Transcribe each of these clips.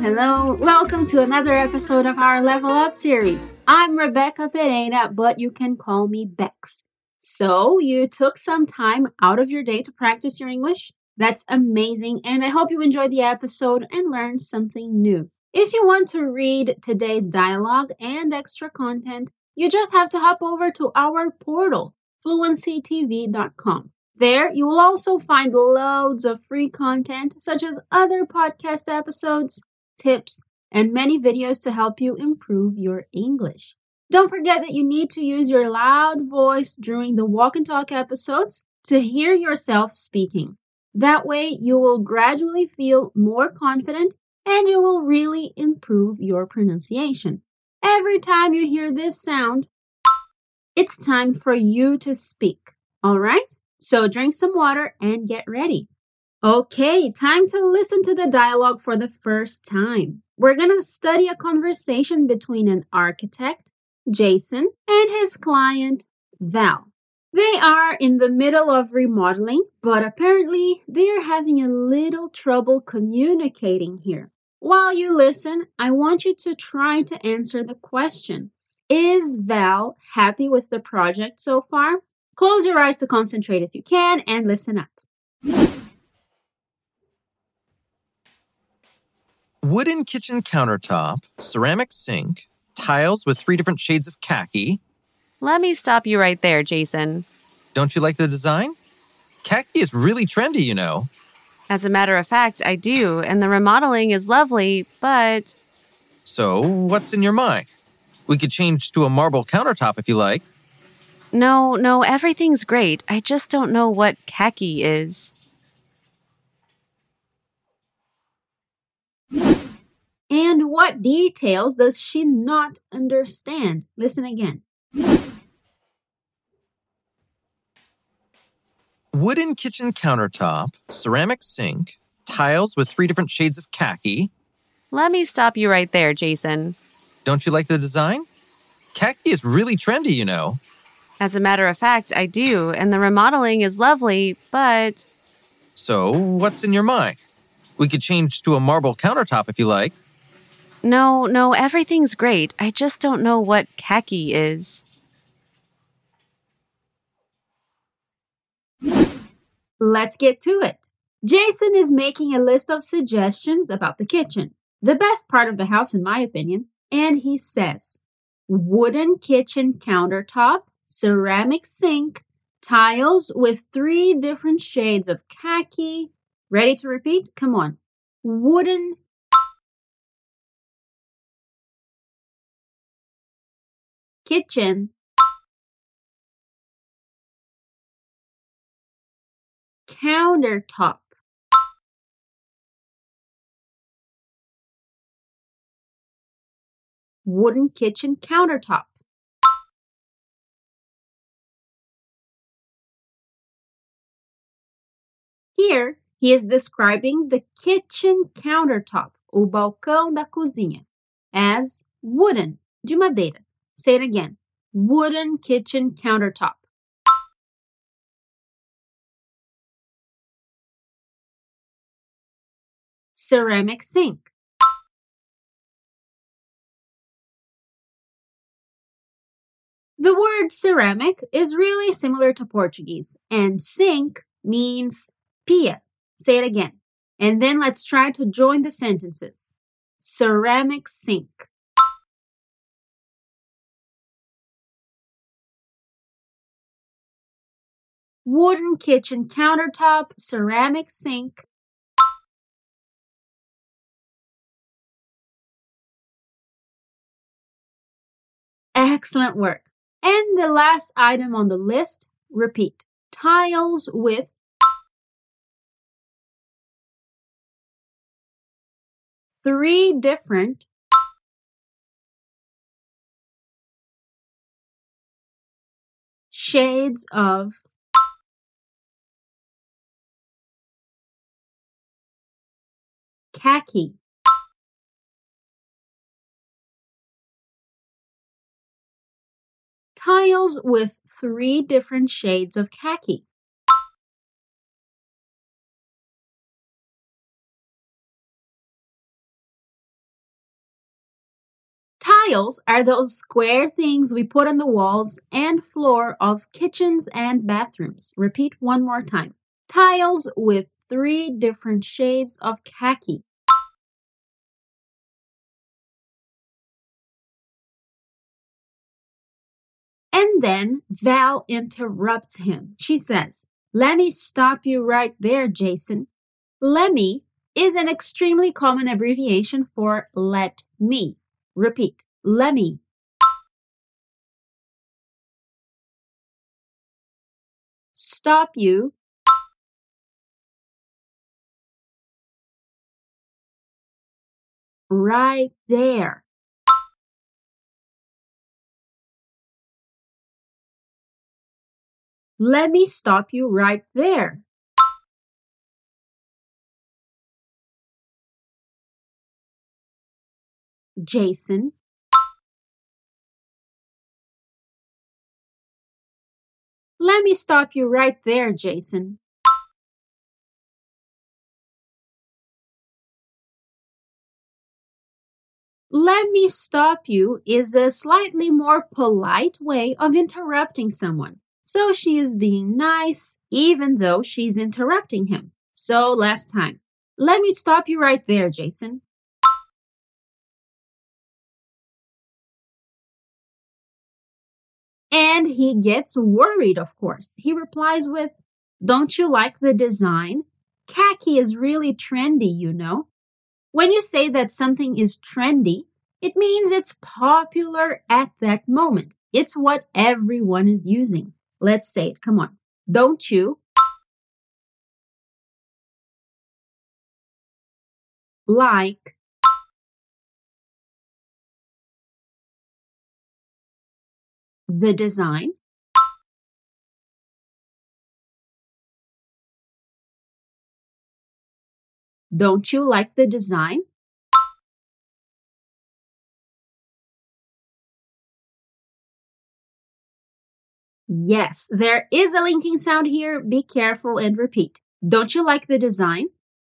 Hello. Welcome to another episode of our Level Up series. I'm Rebecca Pereira, but you can call me Bex. So, you took some time out of your day to practice your English? That's amazing, and I hope you enjoyed the episode and learned something new. If you want to read today's dialogue and extra content, you just have to hop over to our portal, fluencytv.com. There, you will also find loads of free content, such as other podcast episodes, tips, and many videos to help you improve your English. Don't forget that you need to use your loud voice during the walk and talk episodes to hear yourself speaking. That way, you will gradually feel more confident and you will really improve your pronunciation. Every time you hear this sound, it's time for you to speak. All right? So drink some water and get ready. Okay, time to listen to the dialogue for the first time. We're going to study a conversation between an architect, Jason, and his client, Val. They are in the middle of remodeling, but apparently they are having a little trouble communicating here. While you listen, I want you to try to answer the question. Is Val happy with the project so far? Close your eyes to concentrate if you can and listen up. Wooden kitchen countertop, ceramic sink, tiles with 3 different shades of khaki. Let me stop you right there, Jason. Don't you like the design? Khaki is really trendy, you know. As a matter of fact, I do, and the remodeling is lovely, but... So, what's in your mind? We could change to a marble countertop if you like. No, everything's great. I just don't know what khaki is. And what details does she not understand? Listen again. Wooden kitchen countertop, ceramic sink, tiles with 3 different shades of khaki. Let me stop you right there, Jason. Don't you like the design? Khaki is really trendy, you know. As a matter of fact, I do, and the remodeling is lovely, but... So, what's in your mind? We could change to a marble countertop if you like. No, everything's great. I just don't know what khaki is. Let's get to it. Jason is making a list of suggestions about the kitchen, the best part of the house in my opinion, and he says, wooden kitchen countertop, ceramic sink, tiles with 3 different shades of khaki. Ready to repeat? Come on. Wooden kitchen countertop. Wooden kitchen countertop. Here, he is describing the kitchen countertop, o balcão da cozinha, as wooden, de madeira. Say it again. Wooden kitchen countertop. Ceramic sink. The word ceramic is really similar to Portuguese, and sink means pia. Say it again. And then let's try to join the sentences. Ceramic sink. Wooden kitchen countertop, ceramic sink. Excellent work. And the last item on the list, repeat. Tiles with 3 different shades of khaki. Tiles with 3 different shades of khaki. Tiles are those square things we put on the walls and floor of kitchens and bathrooms. Repeat one more time. Tiles with 3 different shades of khaki. And then Val interrupts him. She says, "Let me stop you right there, Jason. Lemme is an extremely common abbreviation for let me. Repeat, lemme. Stop you right there. Let me stop you right there. Jason, let me stop you right there, Jason. Let me stop you is a slightly more polite way of interrupting someone. So she is being nice even though she's interrupting him. So last time. Let me stop you right there, Jason. And he gets worried, of course. He replies with, "Don't you like the design? Khaki is really trendy, you know." When you say that something is trendy, it means it's popular at that moment. It's what everyone is using. Let's say it. Come on. Don't you like the design? Don't you like the design? Yes, there is a linking sound here. Be careful and repeat. Don't you like the design?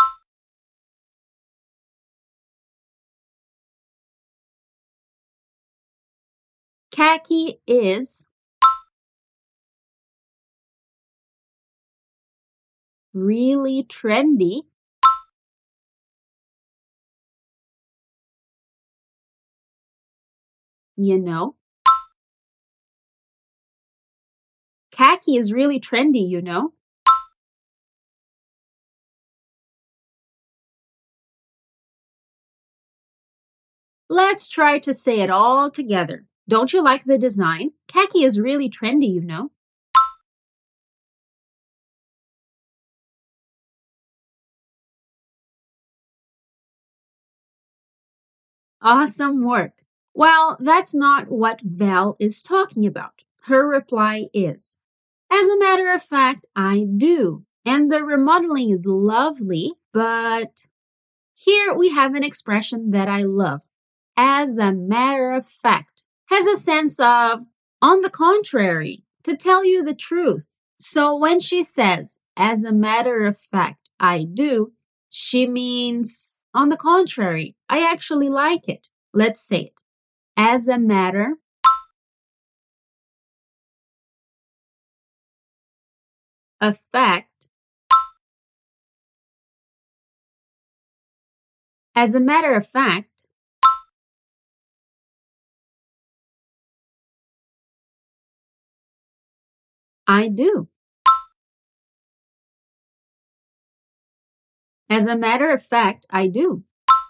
Khaki is really trendy. You know. Khaki is really trendy, you know. Let's try to say it all together. Don't you like the design? Khaki is really trendy, you know. Awesome work. Well, that's not what Val is talking about. Her reply is, "As a matter of fact, I do. And the remodeling is lovely, but..." Here we have an expression that I love. As a matter of fact has a sense of, on the contrary, to tell you the truth. So when she says, "as a matter of fact, I do," she means, on the contrary, I actually like it. Let's say it. As a matter of fact, as a matter of fact, I do. As a matter of fact, I do.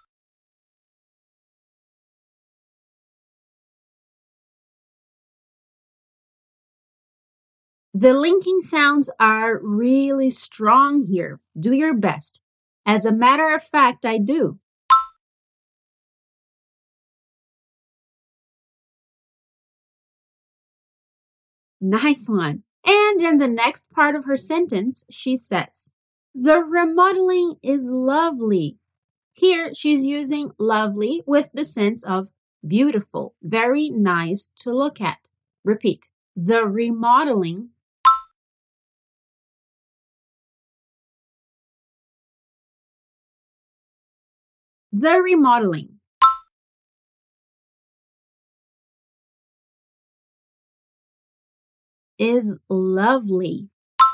The linking sounds are really strong here. Do your best. As a matter of fact, I do. Nice one. And in the next part of her sentence, she says, "The remodeling is lovely." Here, she's using lovely with the sense of beautiful, very nice to look at. Repeat. The remodeling the remodeling. is lovely.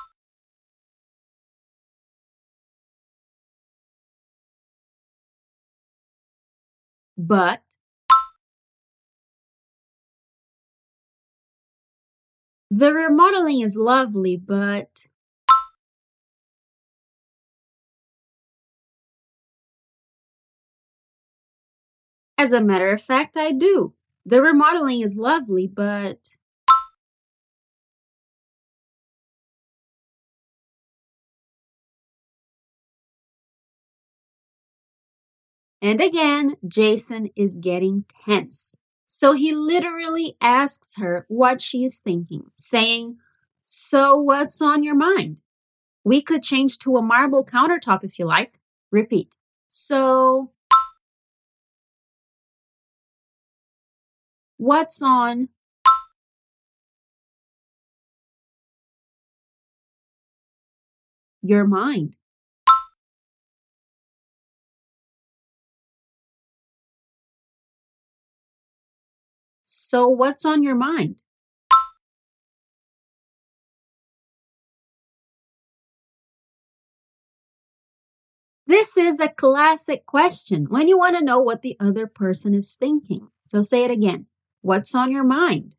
But the remodeling is lovely, but as a matter of fact, I do. The remodeling is lovely, but and again, Jason is getting tense. So he literally asks her what she is thinking, saying, "So what's on your mind? We could change to a marble countertop if you like." Repeat. So what's on your mind? So what's on your mind? This is a classic question when you want to know what the other person is thinking. So say it again. What's on your mind?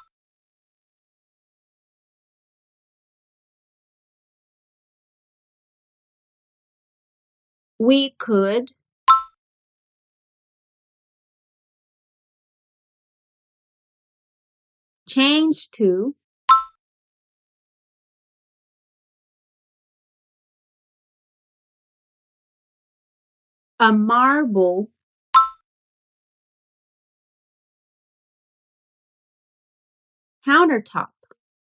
We could change to a marble countertop.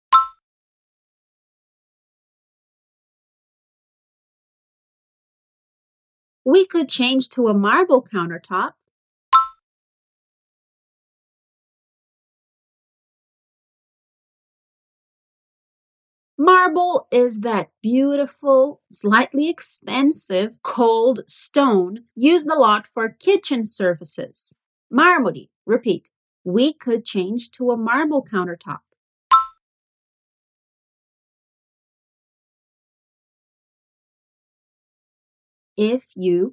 We could change to a marble countertop. Marble is that beautiful, slightly expensive, cold stone used a lot for kitchen surfaces. Mármore. Repeat. We could change to a marble countertop. If you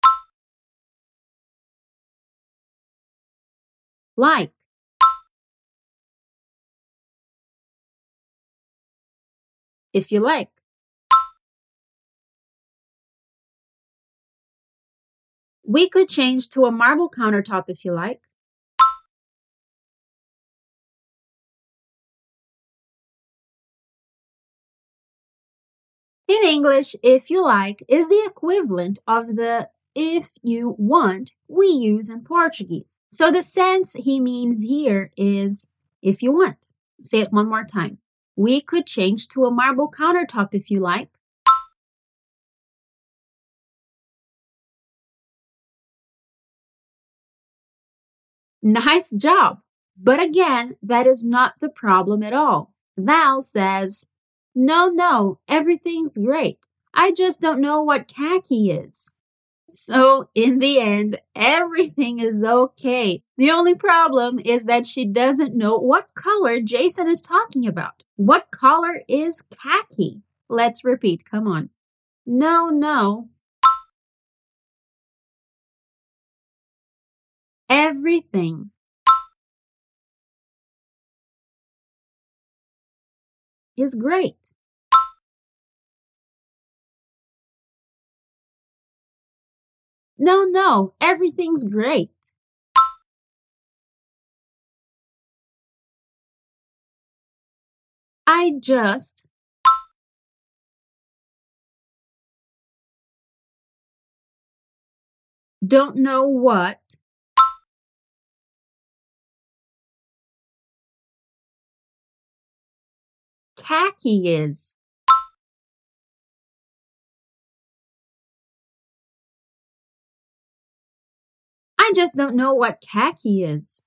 like. If you like. We could change to a marble countertop if you like. In English, if you like is the equivalent of the if you want we use in Portuguese. So the sense he means here is if you want. Say it one more time. We could change to a marble countertop if you like. Nice job! But again, that is not the problem at all. Val says, no, everything's great. I just don't know what khaki is. So, in the end, everything is okay. The only problem is that she doesn't know what color Jason is talking about. What color is khaki? Let's repeat. Come on. No. Everything is great. No, everything's great. I just don't know what khaki is. I just don't know what khaki is.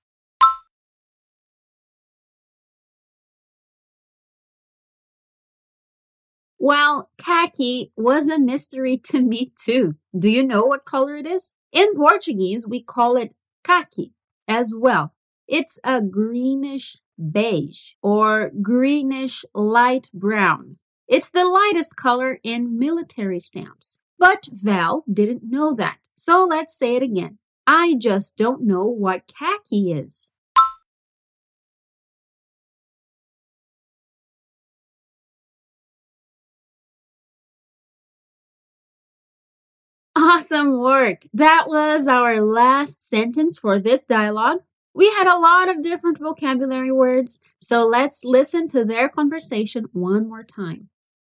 Well, khaki was a mystery to me too. Do you know what color it is? In Portuguese, we call it caqui as well. It's a greenish beige or greenish light brown. It's the lightest color in military stamps. But Val didn't know that. So let's say it again. I just don't know what khaki is. Awesome work! That was our last sentence for this dialogue. We had a lot of different vocabulary words, so let's listen to their conversation one more time.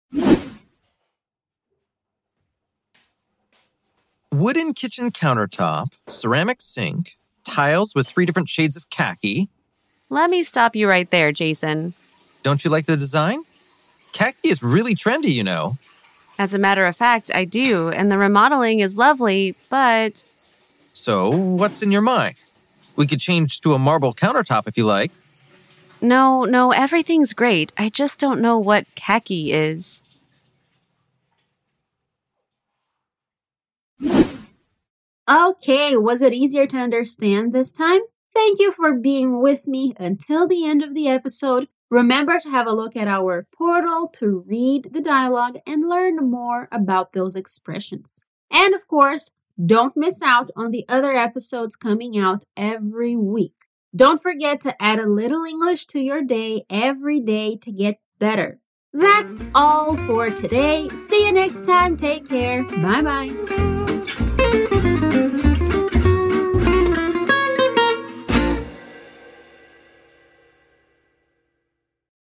Wooden kitchen countertop, ceramic sink, tiles with 3 different shades of khaki. Let me stop you right there, Jason. Don't you like the design? Khaki is really trendy, you know. As a matter of fact, I do, and the remodeling is lovely, but... So, what's in your mind? We could change to a marble countertop if you like. No, everything's great. I just don't know what khaki is. Okay, was it easier to understand this time? Thank you for being with me until the end of the episode. Remember to have a look at our portal to read the dialogue and learn more about those expressions. And of course, don't miss out on the other episodes coming out every week. Don't forget to add a little English to your day every day to get better. That's all for today. See you next time. Take care. Bye-bye.